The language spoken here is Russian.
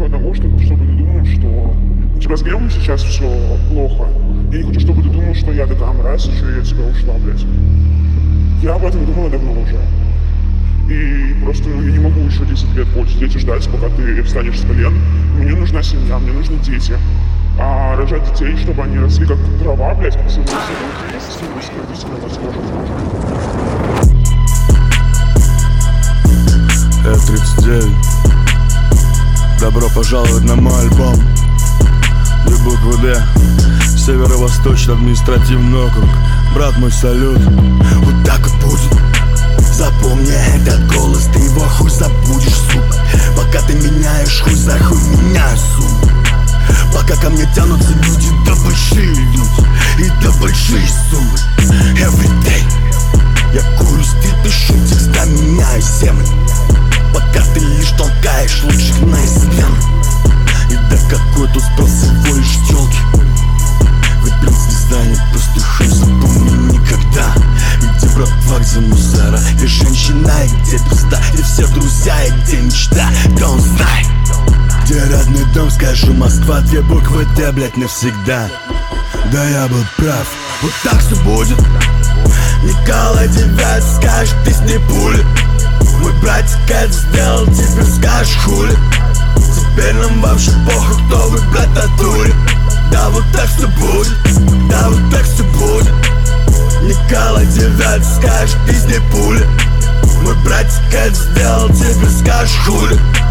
хочу одного, чтобы ты думал, что у тебя с гемом сейчас все плохо. Я не хочу, чтобы ты думал, что я такая мразь, еще и от тебя ушла, блядь. Я об этом думала давно уже. И просто я не могу еще 10 лет сидеть и ждать, пока ты встанешь с колен. Мне нужна семья, мне нужны дети. А рожать детей, чтобы они росли как трава, блядь, как сырые родители возможно. 39. Добро пожаловать на мой альбом. Две буквы Д. Северо-Восточный административный округ. Брат мой, салют. Вот так вот будет. Запомни этот голос, ты его хуй забудешь, сука. Пока ты меняешь хуй за хуй, меняю сумму. Пока ко мне тянутся люди, да большие люди и да большие суммы. Everyday я курю, стиль, пишу текста, меняю землю. Пока ты лишь толкаешь лучших на измену. И да какой тут успел всего лишь тёлки. Ведь принц звезда не просто шум, запомни никогда. Где братва, где мусора, где женщина и где пизда, где все друзья и где мечта, don't знай. Где родной дом, скажу Москва, две буквы Т, блять, навсегда. Да я был прав, вот так все будет. Николай Девять скажет песни пули. Мой братик это сделал, теперь скажешь хули. Теперь нам вообще похуй, кто вы, блядь, татури. Да вот так все будет, да вот так все будет. Николай Девять скажет песни пули. Мой братик это сделал, теперь скажешь хули.